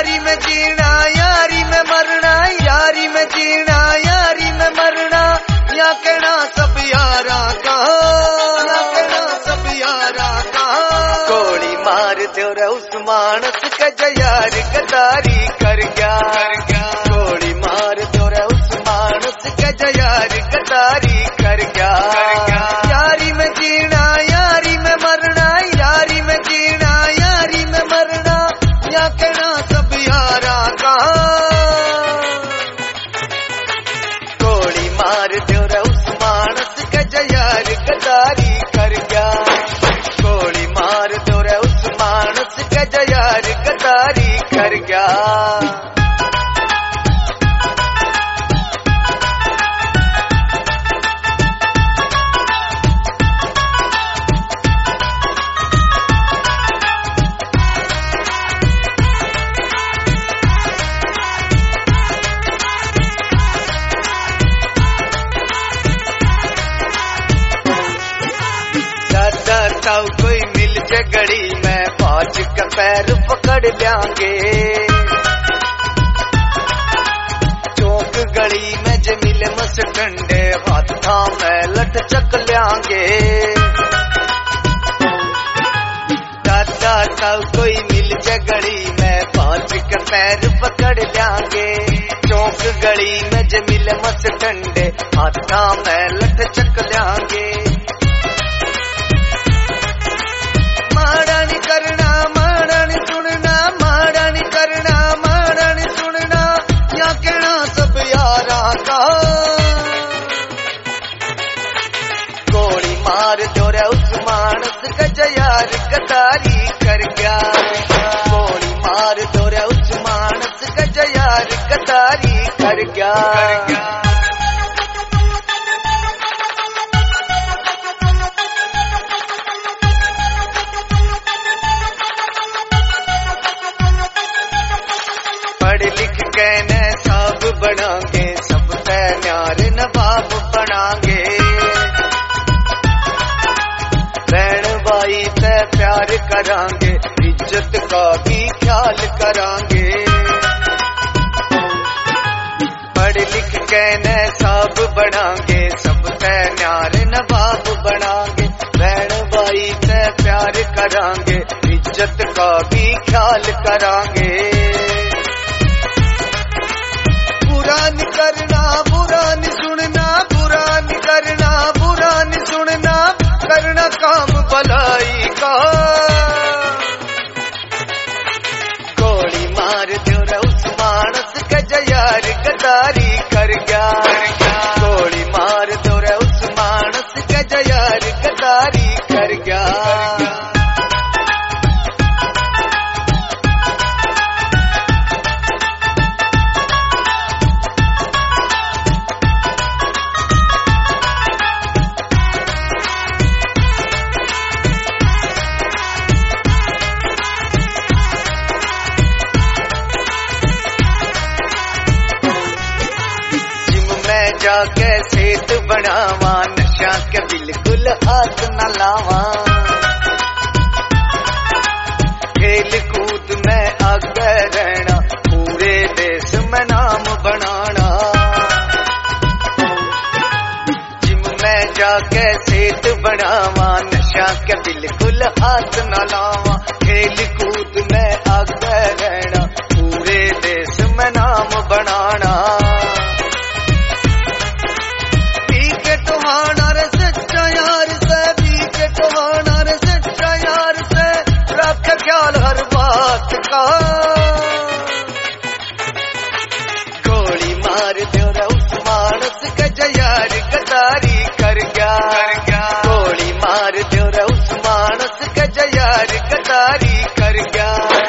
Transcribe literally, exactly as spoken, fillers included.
यारी में जीना यारी में मरना, यारी में जीना यारी में मरना, या कहना सब यारा का, या कहना सब यारा का। गोली मार दो रे उस मानस के जयार गद्दारी कर गया, गोली मार दो रे उस मानस के जयार गद्दारी कर गया। यारी में जीना यारी में मरना, यारी में जीना यारी में मरना, या कहना सब यारा का। गोली मार दो रे उस मानस के जयार गद्दारी कर गया, गोली मार दो रे उस मानस के जयार गद्दारी कर गया। ताऊ कोई मिल जे गड़ी में पाँच का पैर पकड़ लेंगे, चौक गली में जे मिले मस डंडे हाथ थामे लट चक लेंगे। दादा ताऊ कोई मिल जे गड़ी में पाँच का पैर पकड़ लेंगे, चौक गली में जे मिले मस डंडे हाथ थामे लट चक लेंगे। माड़ा नहीं करना माड़ा नहीं सुनना, माड़ा नहीं करना माड़ा नहीं सुनना, या कहना सब यारा का। गोली मार दो रे उस मानस का जयार गद्दारी कर गया, गोली मार दो रे उस मानस का जयार गद्दारी कर गया। पढ़ लिख के न साब बनांगे, सब ते न्यार नवाब बनांगे, बहन भाई ते प्यार करांगे, इज्जत का भी ख्याल करांगे। पढ़ लिख के न साब बनांगे, सब ते न्यार नवाब बनांगे, बहन भाई ते प्यार करांगे, इज्जत का भी ख्याल करांगे। बुरा नहीं करना बुरा नहीं सुनना, बुरा नहीं करना बुरा नहीं सुनना, करना काम भलाई का। गोली मार दो रे उस मानस के जयार गद्दारी कर गया, गोली मार दो रे उस मानस के जयार गद्दारी कर गया। जाके सेहत बनावा, नशा के बिल्कुल हाथ न लावा, खेल कूद में आगे रहना, पूरे देश में नाम बनाना। जिम में जाके सेहत बनावा, नशा के बिल्कुल हाथ न लावा, खेल कूद में आगे रहना, पूरे देश में नाम बनाना। सच्चा यार से भी के टोहाना रे, सच्चा यार से रख ख्याल हर बात का। गोली मार दो रे उस मानस के जयार गद्दारी कर गया, गोली मार दो रे उस मानस के जयार गद्दारी कर गया।